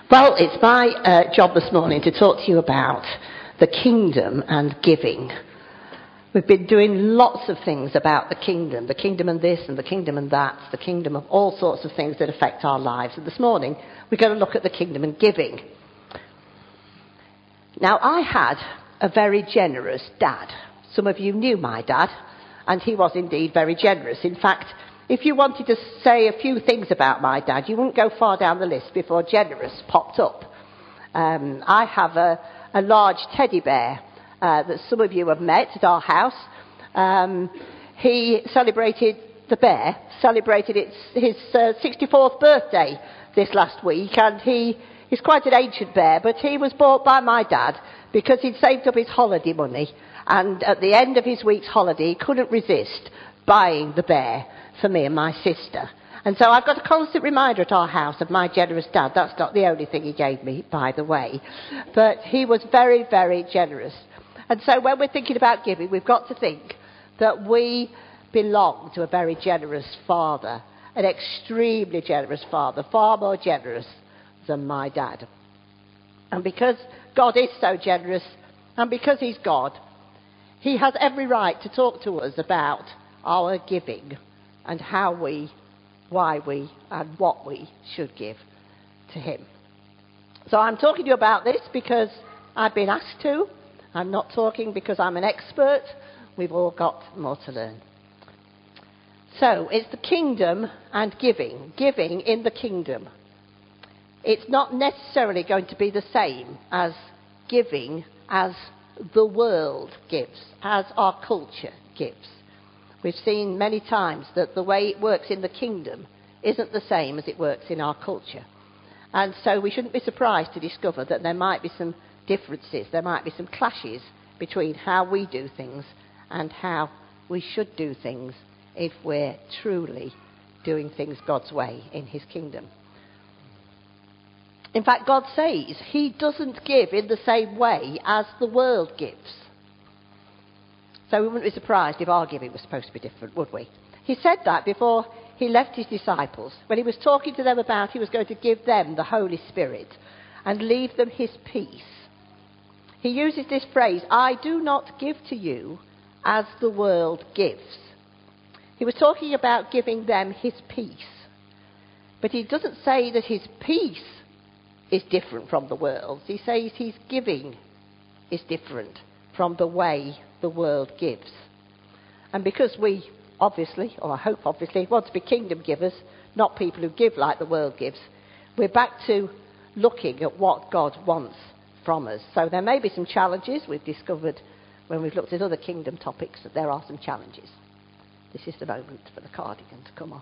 Well, it's my job this morning to talk to you about the kingdom and giving. We've been doing lots of things about the kingdom and this and the kingdom and that, the kingdom of all sorts of things that affect our lives. And this morning, we're going to look at the kingdom and giving. Now, I had a very generous dad. Some of you knew my dad, and he was indeed very generous. In fact, if you wanted to say a few things about my dad, you wouldn't go far down the list before generous popped up. I have a large teddy bear that some of you have met at our house. He celebrated his 64th birthday this last week, and he's quite an ancient bear, but he was bought by my dad because he'd saved up his holiday money, and at the end of his week's holiday, he couldn't resist buying the bear for me and my sister. And so I've got a constant reminder at our house of my generous dad. That's not the only thing he gave me, by the way. But he was very, very generous. And so when we're thinking about giving, we've got to think that we belong to a very generous father, an extremely generous father, far more generous than my dad. And because God is so generous, and because he's God, he has every right to talk to us about our giving and how we, why we, and what we should give to him. So I'm talking to you about this because I've been asked to. I'm not talking because I'm an expert. We've all got more to learn. So it's the kingdom and giving. Giving in the kingdom. It's not necessarily going to be the same as giving as the world gives, as our culture gives. We've seen many times that the way it works in the kingdom isn't the same as it works in our culture. And so we shouldn't be surprised to discover that there might be some differences, there might be some clashes between how we do things and how we should do things if we're truly doing things God's way in his kingdom. In fact, God says he doesn't give in the same way as the world gives. So we wouldn't be surprised if our giving was supposed to be different, would we? He said that before he left his disciples, when he was talking to them about he was going to give them the Holy Spirit and leave them his peace. He uses this phrase, I do not give to you as the world gives. He was talking about giving them his peace. But he doesn't say that his peace is different from the world's. He says his giving is different from the way the world gives. And because we obviously, or I hope obviously, want to be kingdom givers, not people who give like the world gives, we're back to looking at what God wants from us. So there may be some challenges. We've discovered when we've looked at other kingdom topics that there are some challenges. This is the moment for the cardigan to come off.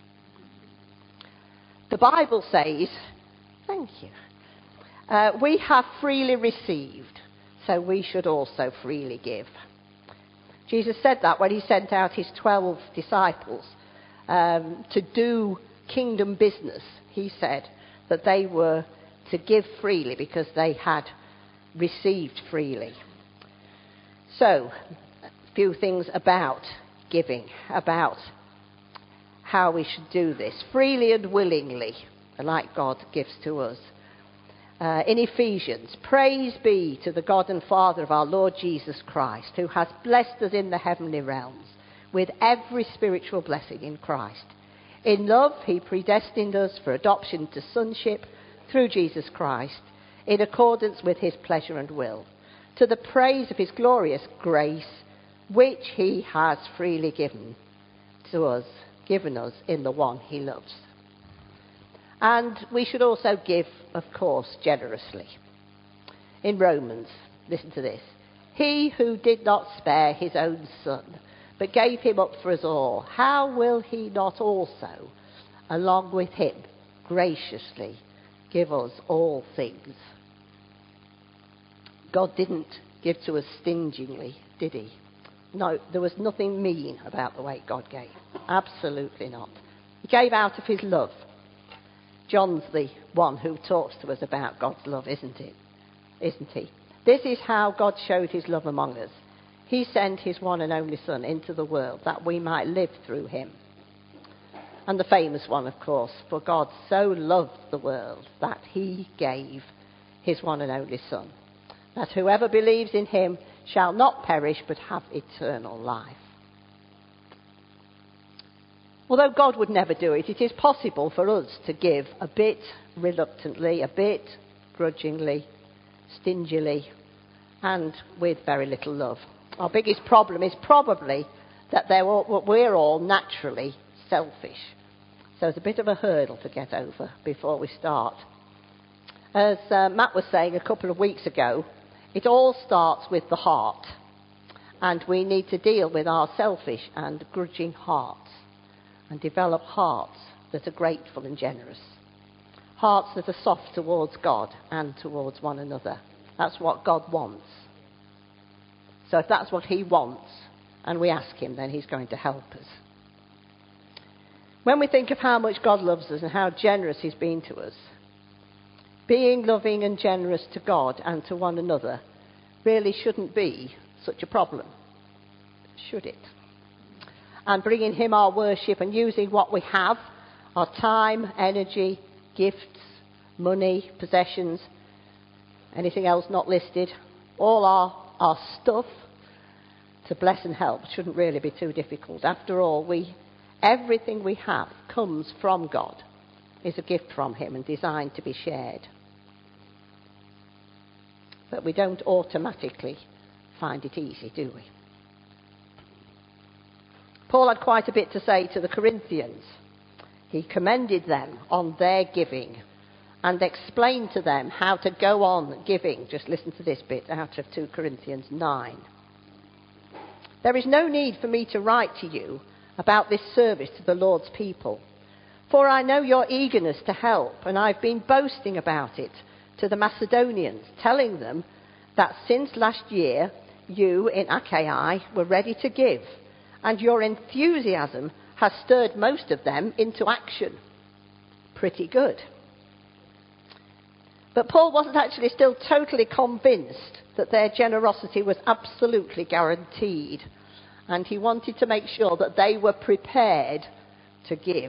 The Bible says, thank you, we have freely received, so we should also freely give. Jesus said that when he sent out his 12 disciples to do kingdom business. He said that they were to give freely because they had received freely. So, a few things about giving, about how we should do this. Freely and willingly, like God gives to us. In Ephesians, praise be to the God and Father of our Lord Jesus Christ, who has blessed us in the heavenly realms with every spiritual blessing in Christ. In love, he predestined us for adoption to sonship through Jesus Christ, in accordance with his pleasure and will, to the praise of his glorious grace, which he has freely given us in the one he loves. And we should also give, of course, generously. In Romans, listen to this. He who did not spare his own son, but gave him up for us all, how will he not also, along with him, graciously give us all things? God didn't give to us stingingly, did he? No, there was nothing mean about the way God gave. Absolutely not. He gave out of his love. John's the one who talks to us about God's love, isn't it? Isn't he? This is how God showed his love among us. He sent his one and only Son into the world that we might live through him. And the famous one, of course, for God so loved the world that he gave his one and only Son, that whoever believes in him shall not perish but have eternal life. Although God would never do it, it is possible for us to give a bit reluctantly, a bit grudgingly, stingily, and with very little love. Our biggest problem is probably that we're all naturally selfish. So it's a bit of a hurdle to get over before we start. As Matt was saying a couple of weeks ago, it all starts with the heart. And we need to deal with our selfish and grudging hearts and develop hearts that are grateful and generous. Hearts that are soft towards God and towards one another. That's what God wants. So if that's what he wants, and we ask him, then he's going to help us. When we think of how much God loves us and how generous he's been to us, being loving and generous to God and to one another really shouldn't be such a problem, should it? And bringing him our worship and using what we have, our time, energy, gifts, money, possessions, anything else not listed, all our stuff to bless and help shouldn't really be too difficult. After all, everything we have comes from God, is a gift from him and designed to be shared. But we don't automatically find it easy, do we? Paul had quite a bit to say to the Corinthians. He commended them on their giving and explained to them how to go on giving. Just listen to this bit out of 2 Corinthians 9. There is no need for me to write to you about this service to the Lord's people, for I know your eagerness to help, and I've been boasting about it to the Macedonians, telling them that since last year you in Achaia were ready to give, and your enthusiasm has stirred most of them into action. Pretty good. But Paul wasn't actually still totally convinced that their generosity was absolutely guaranteed, and he wanted to make sure that they were prepared to give.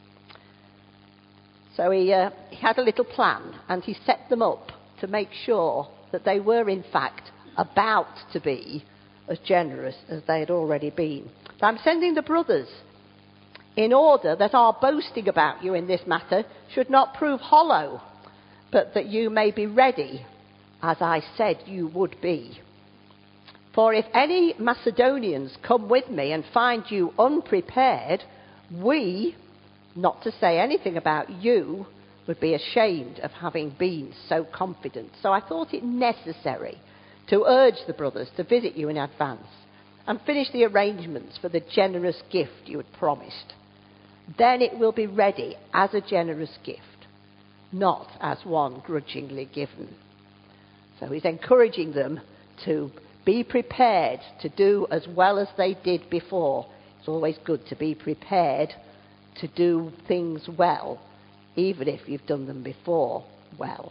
So he had a little plan, and he set them up to make sure that they were in fact about to be as generous as they had already been. So I'm sending the brothers in order that our boasting about you in this matter should not prove hollow, but that you may be ready, as I said you would be. For if any Macedonians come with me and find you unprepared, we, not to say anything about you, would be ashamed of having been so confident. So I thought it necessary to urge the brothers to visit you in advance and finish the arrangements for the generous gift you had promised. Then it will be ready as a generous gift, not as one grudgingly given. So he's encouraging them to be prepared to do as well as they did before. It's always good to be prepared to do things well, even if you've done them before well.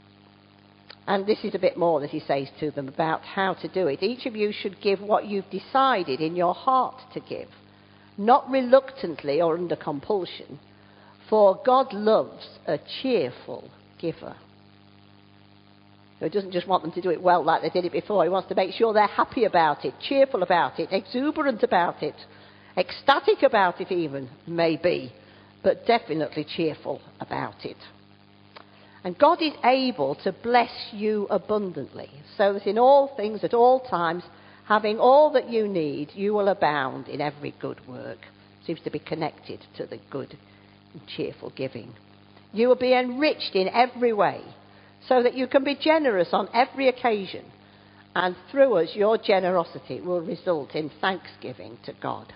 And this is a bit more that he says to them about how to do it. Each of you should give what you've decided in your heart to give, not reluctantly or under compulsion, for God loves a cheerful giver. So he doesn't just want them to do it well like they did it before. He wants to make sure they're happy about it, cheerful about it, exuberant about it, ecstatic about it even, maybe, but definitely cheerful about it. And God is able to bless you abundantly, so that in all things, at all times, having all that you need, you will abound in every good work. Seems to be connected to the good and cheerful giving. You will be enriched in every way, so that you can be generous on every occasion, and through us your generosity will result in thanksgiving to God.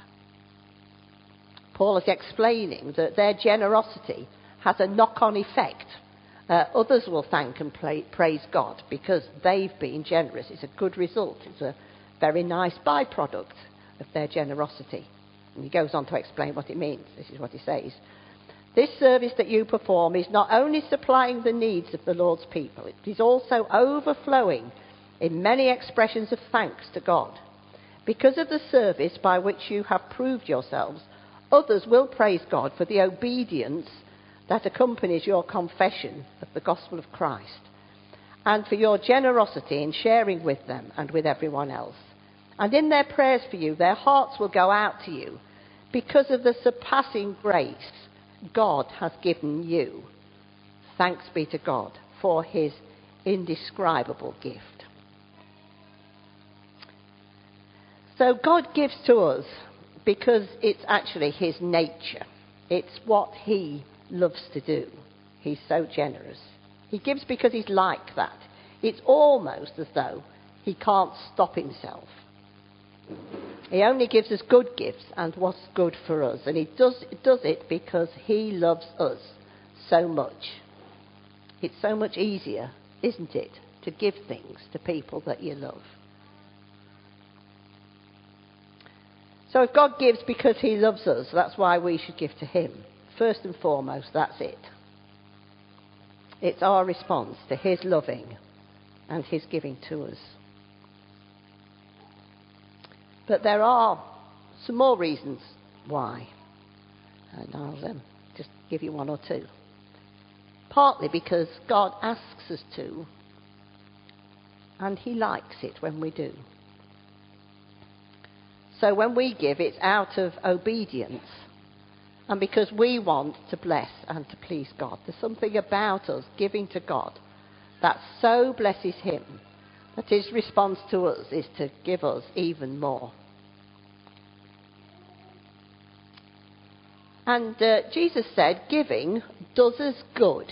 Paul is explaining that their generosity has a knock-on effect. Others will thank and praise God because they've been generous. It's a good result. It's a very nice byproduct of their generosity. And he goes on to explain what it means. This is what he says. This service that you perform is not only supplying the needs of the Lord's people, it is also overflowing in many expressions of thanks to God. Because of the service by which you have proved yourselves Others will praise God for the obedience that accompanies your confession of the gospel of Christ, and for your generosity in sharing with them and with everyone else. And in their prayers for you, their hearts will go out to you because of the surpassing grace God has given you. Thanks be to God for his indescribable gift. So God gives to us because it's actually his nature. It's what he loves to do. He's so generous. He gives because he's like that. It's almost as though he can't stop himself. He only gives us good gifts and what's good for us. And he does it because he loves us so much. It's so much easier, isn't it, to give things to people that you love. So if God gives because he loves us, that's why we should give to him. First and foremost, that's it. It's our response to his loving and his giving to us. But there are some more reasons why. And I'll just give you one or two. Partly because God asks us to, and he likes it when we do. So when we give, it's out of obedience, and because we want to bless and to please God. There's something about us giving to God that so blesses him that his response to us is to give us even more. And Jesus said, giving does us good.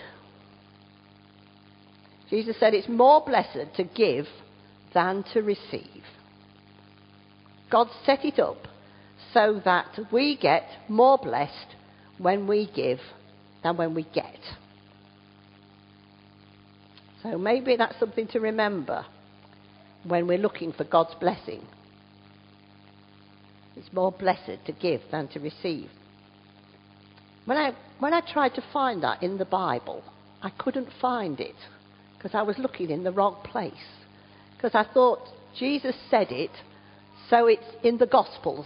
Jesus said it's more blessed to give than to receive. God set it up so that we get more blessed when we give than when we get. So maybe that's something to remember when we're looking for God's blessing. It's more blessed to give than to receive. When I tried to find that in the Bible, I couldn't find it because I was looking in the wrong place. Because I thought Jesus said it, so it's in the Gospels.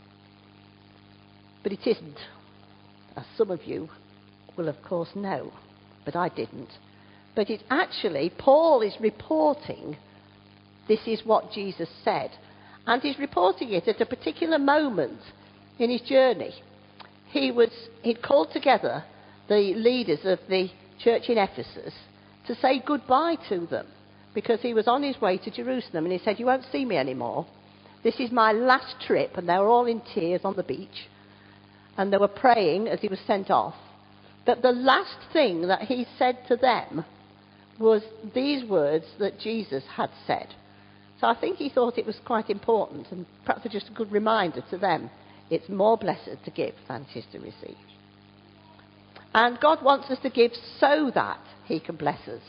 But it isn't, as some of you will of course know, but I didn't. But it's actually, Paul is reporting this is what Jesus said. And he's reporting it at a particular moment in his journey. He'd called together the leaders of the church in Ephesus to say goodbye to them because he was on his way to Jerusalem, and he said, you won't see me anymore. This is my last trip. And they were all in tears on the beach, and they were praying as he was sent off. But the last thing that he said to them was these words that Jesus had said. So I think he thought it was quite important, and perhaps just a good reminder to them. It's more blessed to give than it is to receive. And God wants us to give so that he can bless us.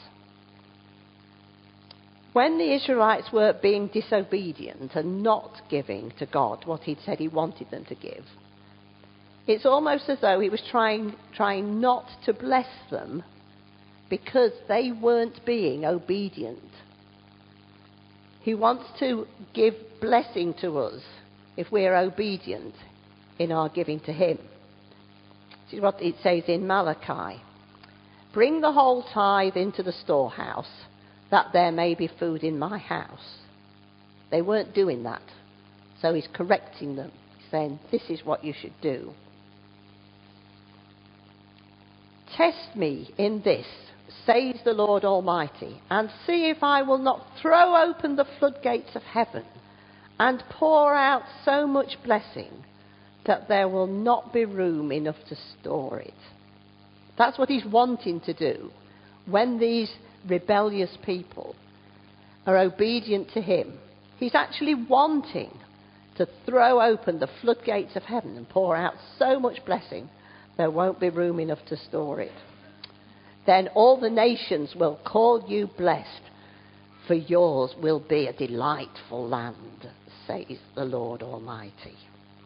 When the Israelites were being disobedient and not giving to God what he'd said he wanted them to give, it's almost as though he was trying not to bless them because they weren't being obedient. He wants to give blessing to us if we're obedient in our giving to him. This is what it says in Malachi. Bring the whole tithe into the storehouse, that there may be food in my house. They weren't doing that. So he's correcting them, saying, this is what you should do. Test me in this, says the Lord Almighty, and see if I will not throw open the floodgates of heaven and pour out so much blessing that there will not be room enough to store it. That's what he's wanting to do when these rebellious people are obedient to him. He's actually wanting to throw open the floodgates of heaven and pour out so much blessing there won't be room enough to store it. Then all the nations will call you blessed, for yours will be a delightful land, says the Lord Almighty.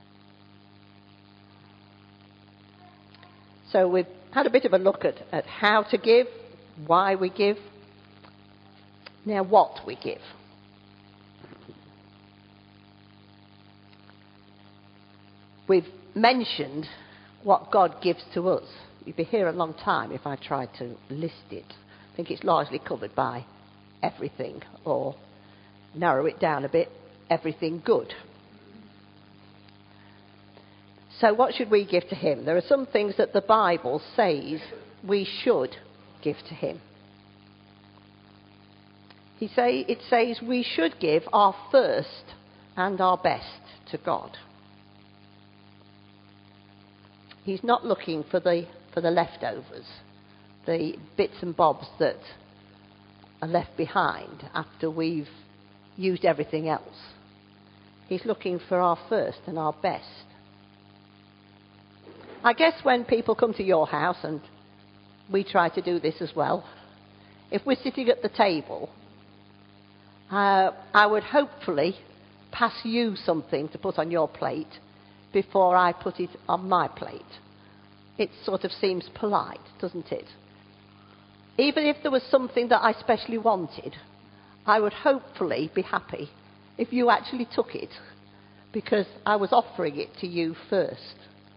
So we've had a bit of a look at how to give, why we give, now what we give. We've mentioned what God gives to us. You'd be here a long time if I tried to list it. I think it's largely covered by everything, or narrow it down a bit, everything good. So what should we give to him? There are some things that the Bible says we should give to him. It says we should give our first and our best to God. He's not looking for the leftovers, the bits and bobs that are left behind after we've used everything else. He's looking for our first and our best. I guess when people come to your house, and we try to do this as well, if we're sitting at the table, I would hopefully pass you something to put on your plate before I put it on my plate. It sort of seems polite, doesn't it? Even if there was something that I specially wanted, I would hopefully be happy if you actually took it, because I was offering it to you first.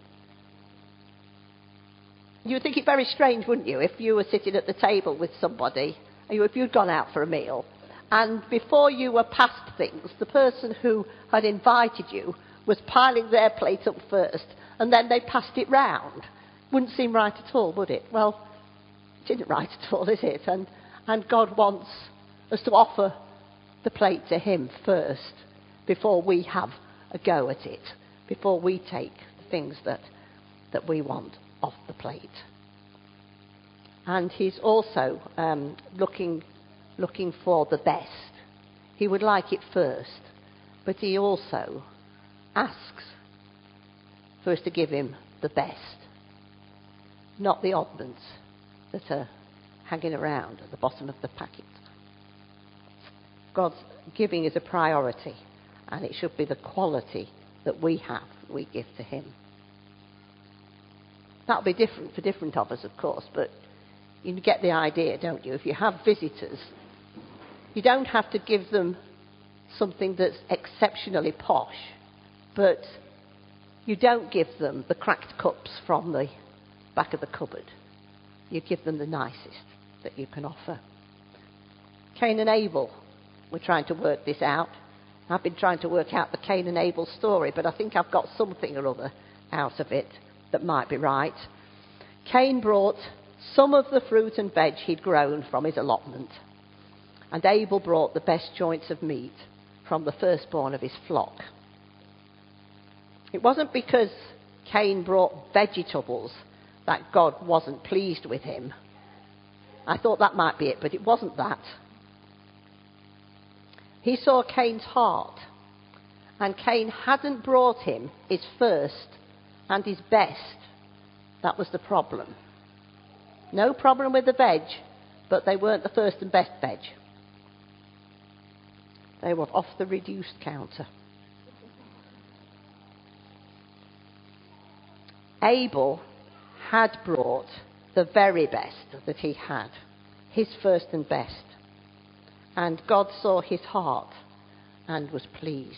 You would think it very strange, wouldn't you, if you were sitting at the table with somebody, if you'd gone out for a meal, and before you were passed things, the person who had invited you was piling their plate up first, and then they passed it round. Wouldn't seem right at all, would it? Well, it isn't right at all, is it? And God wants us to offer the plate to him first, before we have a go at it, before we take the things that we want off the plate. And he's also looking for the best. He would like it first, but he also asks for us to give him the best, not the oddments that are hanging around at the bottom of the packet. God's giving is a priority, and it should be the quality that we have, we give to him. That'll be different for different of us, of course, but you get the idea, don't you? If you have visitors, you don't have to give them something that's exceptionally posh, but you don't give them the cracked cups from the back of the cupboard. You give them the nicest that you can offer. Cain and Abel, we're trying to work this out. I've been trying to work out the Cain and Abel story, but I think I've got something or other out of it that might be right. Cain brought some of the fruit and veg he'd grown from his allotment, and Abel brought the best joints of meat from the firstborn of his flock. It wasn't because Cain brought vegetables that God wasn't pleased with him. I thought that might be it, but it wasn't that. He saw Cain's heart, and Cain hadn't brought him his first and his best. That was the problem. No problem with the veg, but they weren't the first and best veg. They were off the reduced counter. Abel had brought the very best that he had, his first and best. And God saw his heart and was pleased.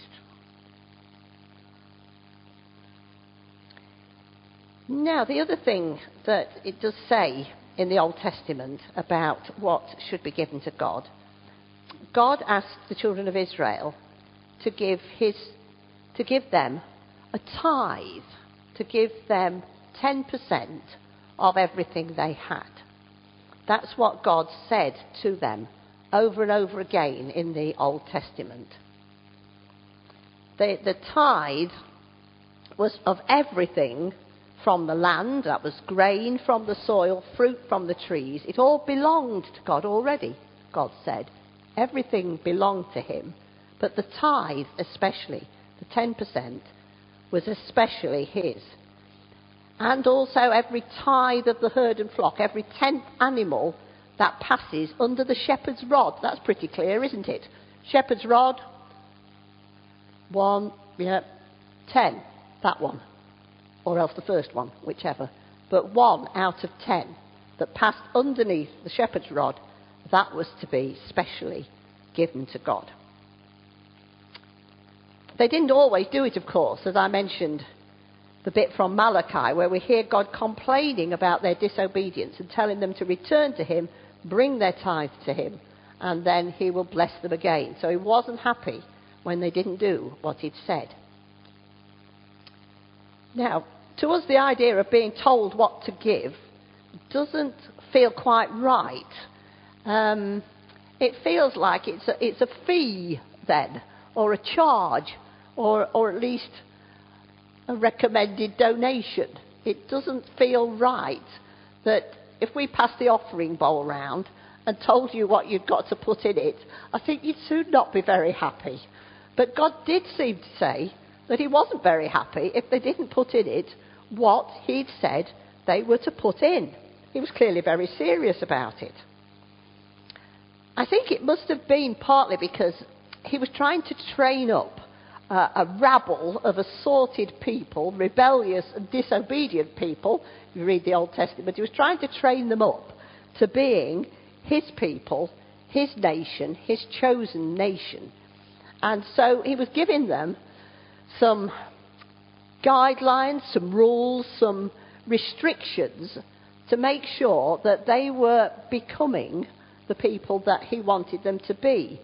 Now, the other thing that it does say in the Old Testament about what should be given to God, God asked the children of Israel to give them a tithe, to give them 10% of everything they had. That's what God said to them over and over again in the Old Testament. The tithe was of everything from the land, that was grain from the soil, fruit from the trees. It all belonged to God already, God said. Everything belonged to him. But the tithe especially, the 10%, was especially his. And also every tithe of the herd and flock, every 10th animal that passes under the shepherd's rod. That's pretty clear, isn't it? Shepherd's rod, 10, that one. Or else the first one, whichever. But 1 out of 10 that passed underneath the shepherd's rod, that was to be specially given to God. They didn't always do it, of course. As I mentioned the bit from Malachi where we hear God complaining about their disobedience and telling them to return to him, bring their tithe to him, and then he will bless them again. So he wasn't happy when they didn't do what he'd said. Now, to us, the idea of being told what to give doesn't feel quite right. It feels like it's a fee then, or a charge, or at least a recommended donation. It doesn't feel right that if we passed the offering bowl round and told you what you'd got to put in it, I think you'd soon not be very happy. But God did seem to say that he wasn't very happy if they didn't put in it what he'd said they were to put in. He was clearly very serious about it. I think it must have been partly because he was trying to train up a rabble of assorted people, rebellious and disobedient people. If you read the Old Testament, he was trying to train them up to being his people, his nation, his chosen nation. And so he was giving them some guidelines, some rules, some restrictions to make sure that they were becoming the people that he wanted them to be.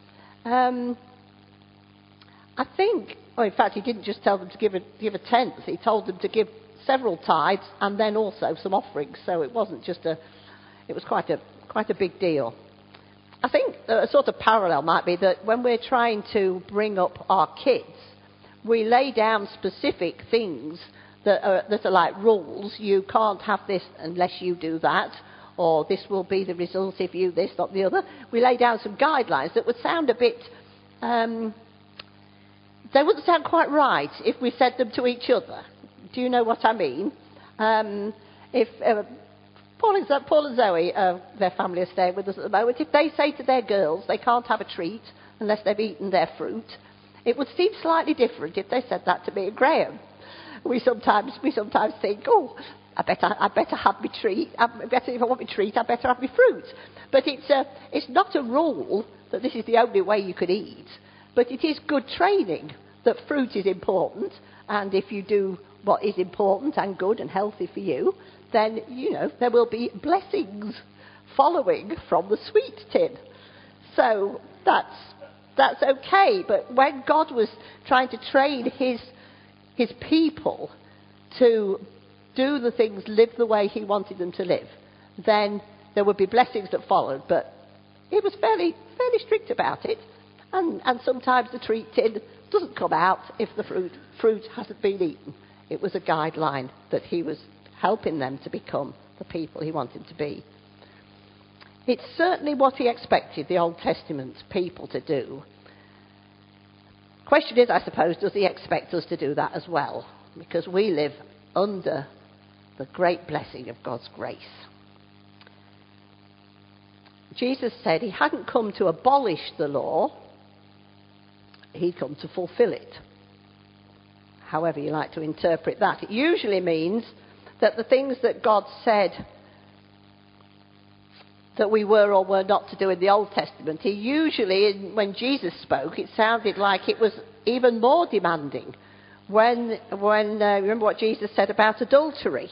I think, in fact, he didn't just tell them to give a tenth. He told them to give several tithes and then also some offerings. So it wasn't just it was quite a big deal. I think a sort of parallel might be that when we're trying to bring up our kids, we lay down specific things that are like rules. You can't have this unless you do that, or this will be the result if you this, not the other. We lay down some guidelines that would sound a bit... they wouldn't sound quite right if we said them to each other. Do you know what I mean? If Paul and Zoe, their family are staying with us at the moment, if they say to their girls they can't have a treat unless they've eaten their fruit, it would seem slightly different if they said that to me and Graham. We sometimes think, oh, I better have my treat. If I want my treat, I better have my fruit. But it's not a rule that this is the only way you can eat. But it is good training that fruit is important, and if you do what is important and good and healthy for you, then, there will be blessings following from the sweet tin. So that's okay. But when God was trying to train his people to do the things, live the way he wanted them to live, then there would be blessings that followed. But he was fairly strict about it. And sometimes the treat tin doesn't come out if the fruit hasn't been eaten. It was a guideline that he was helping them to become the people he wanted to be. It's certainly what he expected the Old Testament people to do. Question is, I suppose, does he expect us to do that as well? Because we live under the great blessing of God's grace. Jesus said he hadn't come to abolish the law, he'd come to fulfill it. However you like to interpret that. It usually means that the things that God said that we were or were not to do in the Old Testament, he usually, when Jesus spoke, it sounded like it was even more demanding. When remember what Jesus said about adultery?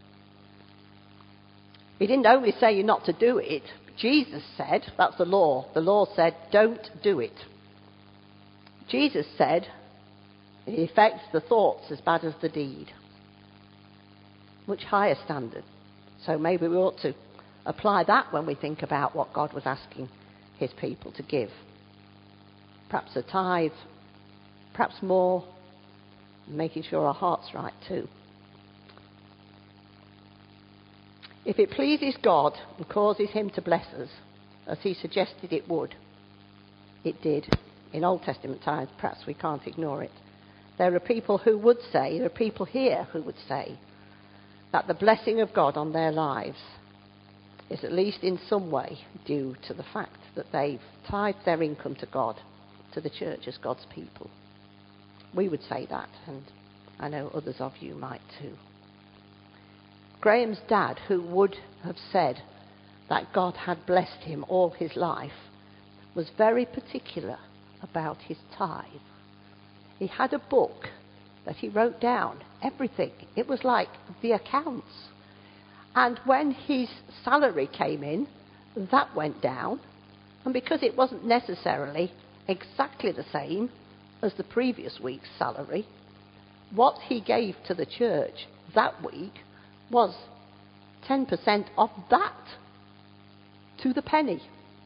He didn't only say you're not to do it. Jesus said, that's the law. The law said, don't do it. Jesus said, it affects the thoughts as bad as the deed. Much higher standard. So maybe we ought to apply that when we think about what God was asking his people to give. Perhaps a tithe, perhaps more, making sure our heart's right too. If it pleases God and causes him to bless us, as he suggested it would, it did. In Old Testament times, perhaps we can't ignore it. There are people here who would say that the blessing of God on their lives is at least in some way due to the fact that they've tithed their income to God, to the church as God's people. We would say that, and I know others of you might too. Graham's dad, who would have said that God had blessed him all his life, was very particular about his tithe. He had a book that he wrote down everything. It was like the accounts. And when his salary came in, that went down. And because it wasn't necessarily exactly the same as the previous week's salary, what he gave to the church that week was 10% of that, to the penny.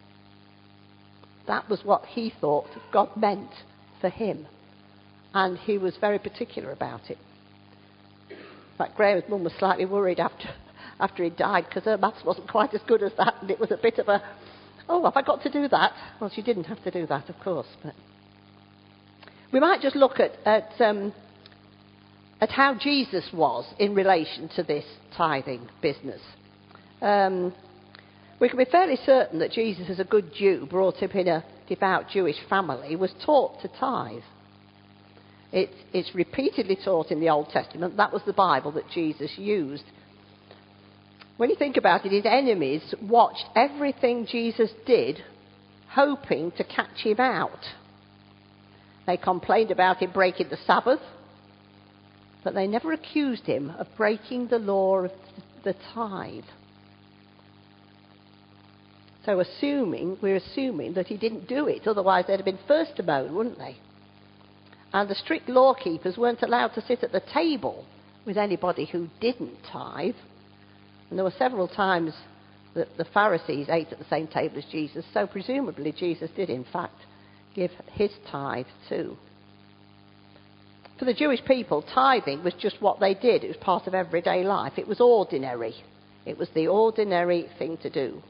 That was what he thought God meant for him. And he was very particular about it. In fact, Graham's mum was slightly worried after he died, because her maths wasn't quite as good as that, and it was a bit of a, oh, have I got to do that? Well, she didn't have to do that, of course. But we might just look at how Jesus was in relation to this tithing business. We can be fairly certain that Jesus, as a good Jew, brought up in a devout Jewish family, was taught to tithe. It's repeatedly taught in the Old Testament. That was the Bible that Jesus used. When you think about it, his enemies watched everything Jesus did, hoping to catch him out. They complained about him breaking the Sabbath, but they never accused him of breaking the law of the tithe. So we're assuming that he didn't do it, otherwise they'd have been first to moan, wouldn't they? And the strict law keepers weren't allowed to sit at the table with anybody who didn't tithe. And there were several times that the Pharisees ate at the same table as Jesus, so presumably Jesus did in fact give his tithe too. For the Jewish people, tithing was just what they did. It was part of everyday life. It was ordinary. It was the ordinary thing to do.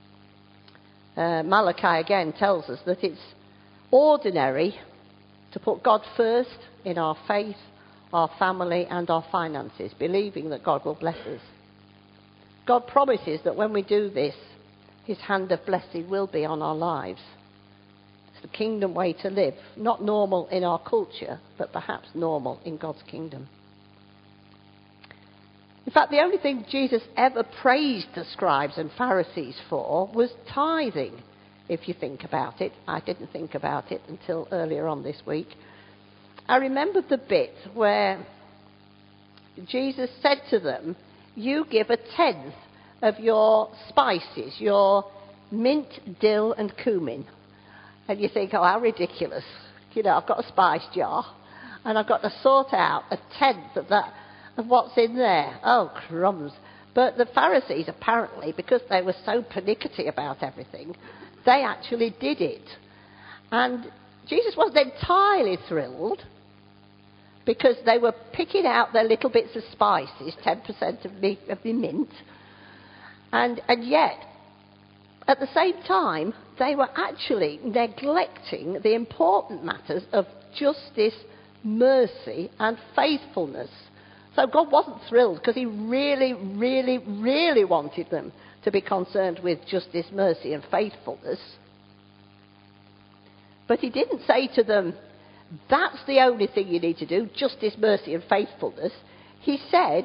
Malachi again tells us that it's ordinary to put God first in our faith, our family and our finances, believing that God will bless us. God promises that when we do this, his hand of blessing will be on our lives. It's the kingdom way to live, not normal in our culture, but perhaps normal in God's kingdom. In fact, the only thing Jesus ever praised the scribes and Pharisees for was tithing, if you think about it. I didn't think about it until earlier on this week. I remembered the bit where Jesus said to them, you give 1/10 of your spices, your mint, dill and cumin. And you think, oh, how ridiculous. You know, I've got a spice jar and I've got to sort out 1/10 of that, of what's in there. Oh, crumbs. But the Pharisees, apparently, because they were so pernickety about everything, they actually did it. And Jesus wasn't entirely thrilled, because they were picking out their little bits of spices, 10% of the mint, and yet, at the same time, they were actually neglecting the important matters of justice, mercy, and faithfulness. So God wasn't thrilled, because he really, really, really wanted them to be concerned with justice, mercy, and faithfulness. But he didn't say to them, that's the only thing you need to do, justice, mercy, and faithfulness. He said,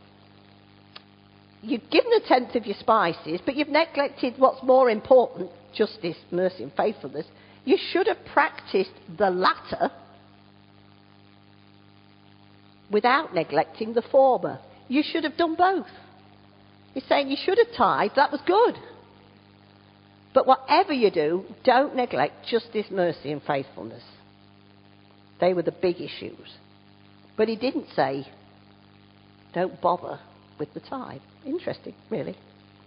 you've given 1/10 of your spices, but you've neglected what's more important, justice, mercy, and faithfulness. You should have practiced the latter without neglecting the former. You should have done both. He's saying you should have tithed, that was good. But whatever you do, don't neglect justice, mercy, and faithfulness. They were the big issues. But he didn't say, don't bother with the tithe. Interesting, really.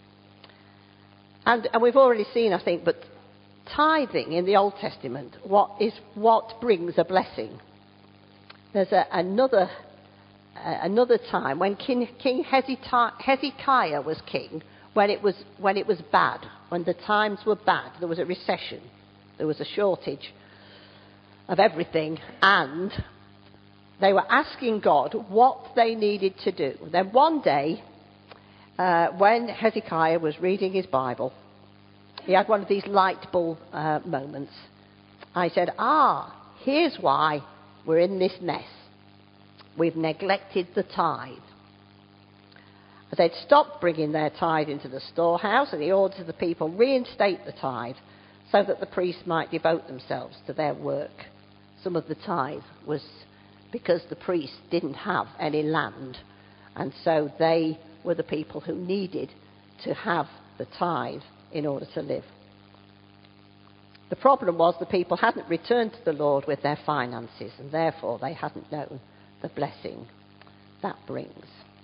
And we've already seen, I think, but tithing in the Old Testament, what brings a blessing. There's another time when King Hezekiah was king, when it was bad, when the times were bad, there was a recession, there was a shortage of everything, and they were asking God what they needed to do. Then one day, when Hezekiah was reading his Bible, he had one of these light bulb moments. I said, here's why we're in this mess. We've neglected the tithe. They'd stopped bringing their tithe into the storehouse, and he ordered the people reinstate the tithe so that the priests might devote themselves to their work. Some of the tithe was because the priests didn't have any land, and so they were the people who needed to have the tithe in order to live. The problem was the people hadn't returned to the Lord with their finances, and therefore they hadn't known the blessing that brings.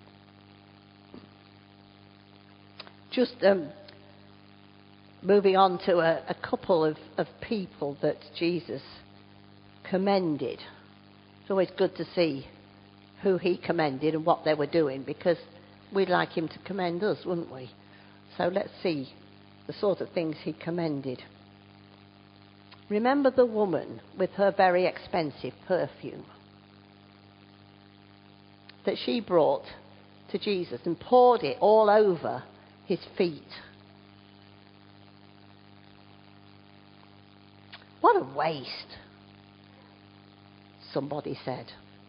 Just moving on to a couple of people that Jesus commended. It's always good to see who he commended and what they were doing, because we'd like him to commend us, wouldn't we? So let's see the sort of things he commended. Remember the woman with her very expensive perfume that she brought to Jesus and poured it all over his feet. What a waste, somebody said.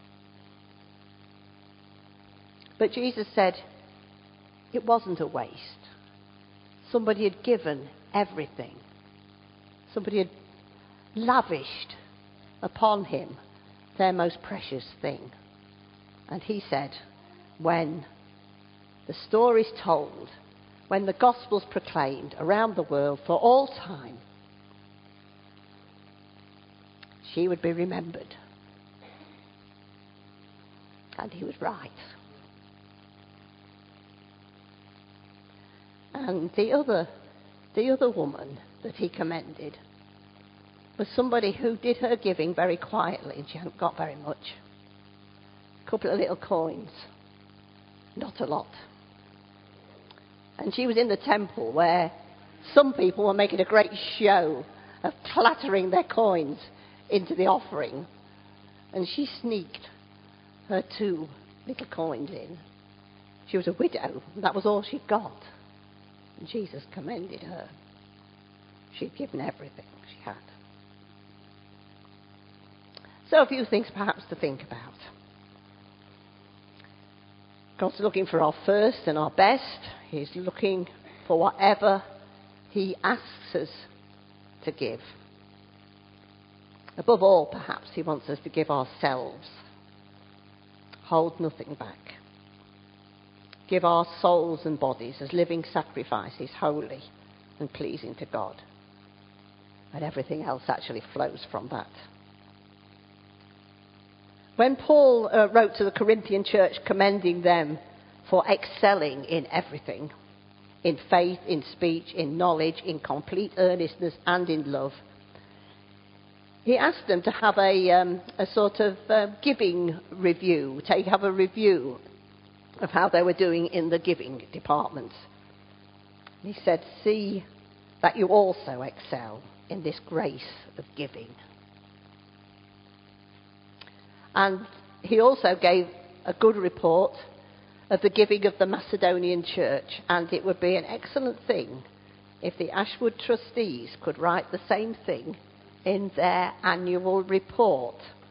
But Jesus said it wasn't a waste. Somebody had given everything. Somebody had lavished upon him their most precious thing. And he said, when the story's told, when the gospel's proclaimed around the world for all time, she would be remembered. And he was right. And the other woman that he commended was somebody who did her giving very quietly, and she hadn't got very much. A couple of little coins, not a lot. And she was in the temple where some people were making a great show of clattering their coins into the offering. And she sneaked her 2 little coins in. She was a widow, and that was all she got. And Jesus commended her. She'd given everything she had. So a few things perhaps to think about. God's looking for our first and our best. He's looking for whatever he asks us to give. Above all, perhaps, he wants us to give ourselves. Hold nothing back. Give our souls and bodies as living sacrifices, holy and pleasing to God. And everything else actually flows from that. When Paul wrote to the Corinthian church commending them for excelling in everything, in faith, in speech, in knowledge, in complete earnestness and in love, he asked them to have a sort of giving review, have a review of how they were doing in the giving department. He said, see that you also excel in this grace of giving. And he also gave a good report of the giving of the Macedonian church, and it would be an excellent thing if the Ashwood trustees could write the same thing in their annual report.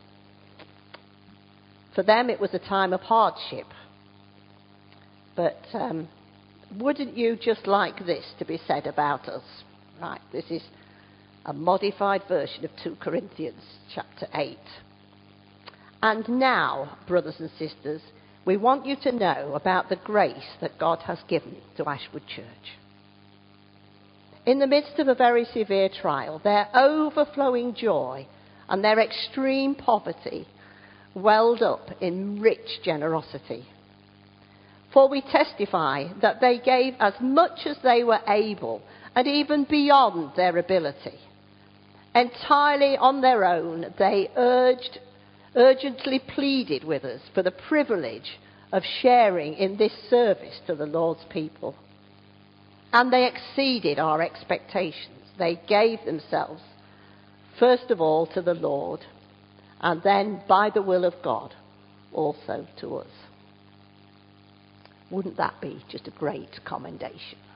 For them it was a time of hardship. But wouldn't you just like this to be said about us? Right, this is a modified version of 2 Corinthians chapter 8. And now, brothers and sisters, we want you to know about the grace that God has given to Ashwood Church. In the midst of a very severe trial, their overflowing joy and their extreme poverty welled up in rich generosity. For we testify that they gave as much as they were able, and even beyond their ability. Entirely on their own, they urgently pleaded with us for the privilege of sharing in this service to the Lord's people. And they exceeded our expectations. They gave themselves, first of all, to the Lord, and then, by the will of God, also to us. Wouldn't that be just a great commendation?